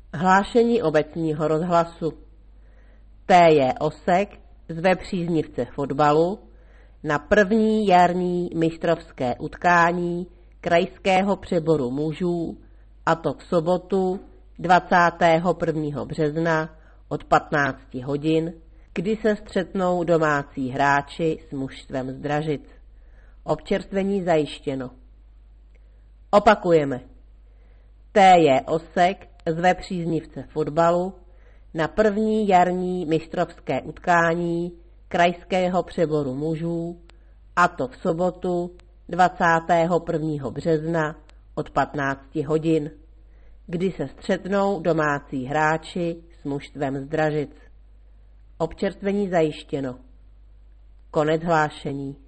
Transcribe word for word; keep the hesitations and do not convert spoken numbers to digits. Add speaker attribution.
Speaker 1: Hlášení obecního rozhlasu. T J Osek zve příznivce fotbalu na první jarní mistrovské utkání krajského přeboru mužů, a to v sobotu dvacátého prvního března od patnácti hodin, kdy se střetnou domácí hráči s mužstvem z Dražic. Občerstvení zajištěno. Opakujeme. T J Osek zve příznivce fotbalu na první jarní mistrovské utkání krajského přeboru mužů, a to v sobotu dvacátého prvního března od patnácti hodin, kdy se střetnou domácí hráči s mužstvem z Dražic. Občerstvení zajištěno. Konec hlášení.